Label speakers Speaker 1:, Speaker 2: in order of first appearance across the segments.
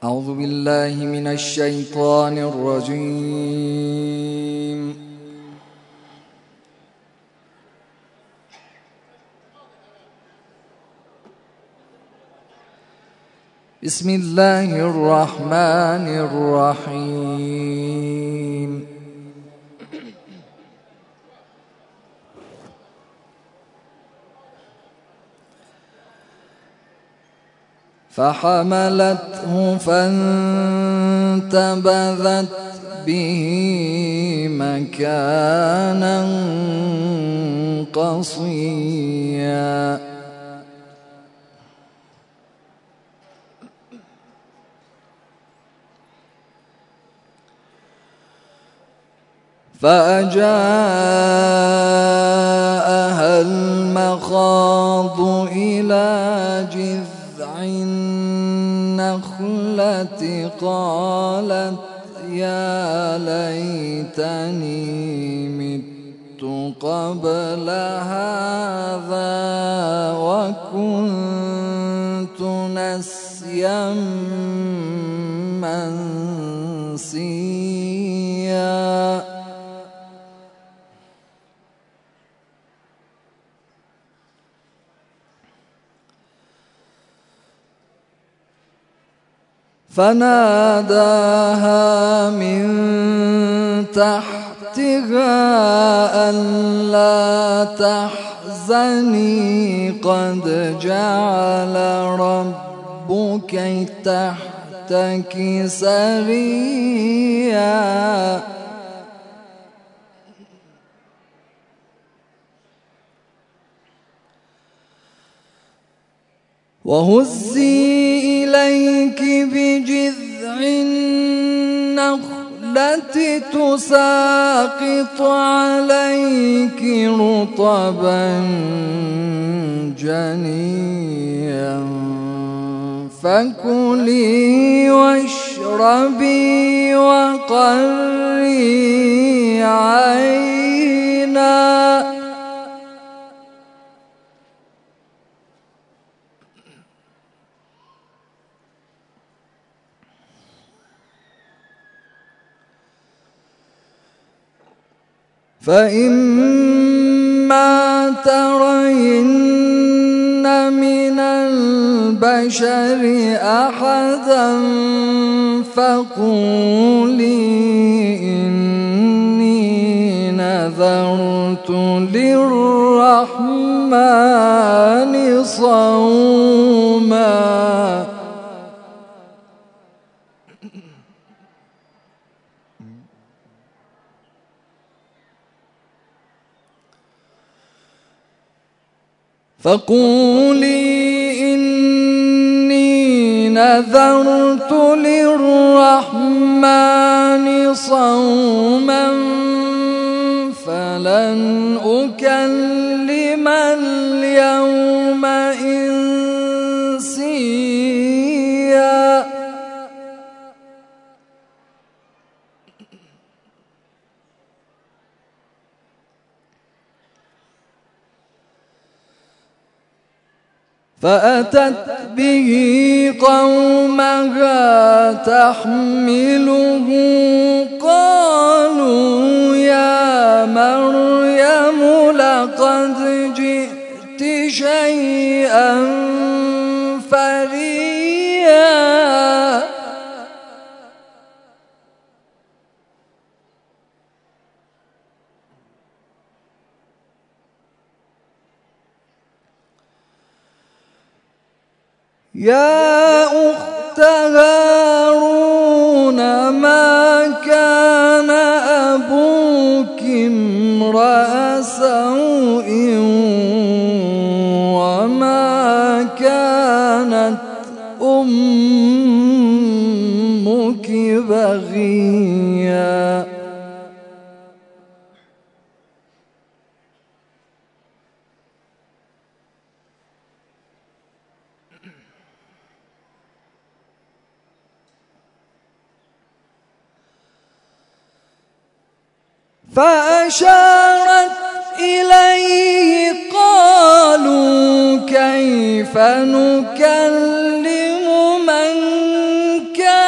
Speaker 1: أعوذ بالله من الشيطان الرجيم. بسم الله الرحمن الرحيم. فحملته فانتبذت به مكانا قصيا. فأجاءها المخاض إلى جذع النخلة قالت يا ليتني مت قبل هذا وكنت نسيا منسيا. فناداها من تحتها ألا تحزني قد جعل ربك تحتك سريا. وهزي إليك بجذع النخلة تساقط عليك رطبا جنيا فكلي واشربي وقري عينا. فإما ترين من البشر أحدا فقولي إني نذرت للرحمن صوما. فقولي إني نذرت للرحمن صوما فلن أكلم اليوم إنسيا. فأتت به قومها تحمله قالوا يا مريم لقد جئت شيئا فريا. يا أخت هارون ما كان أبوك امرأ سوء وما كانت أمك بغيا. فأشارت إليه قالوا كيف نكلم من كان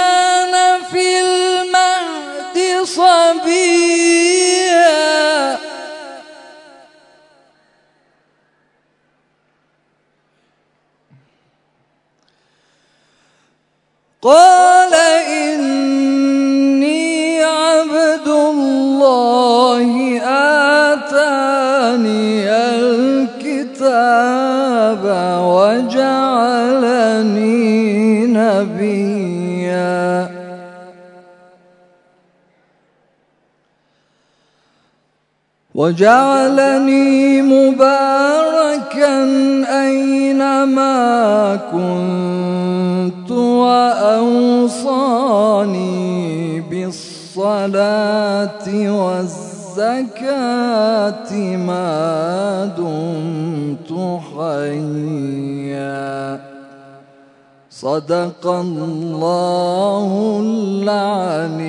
Speaker 1: قال إني عبد الله آتاني الكتاب وجعلني نبيا وجعلني مباركا أينما كنت وأوصاني بالصلاة والزكاة ما دمت حيا. صدق الله العلي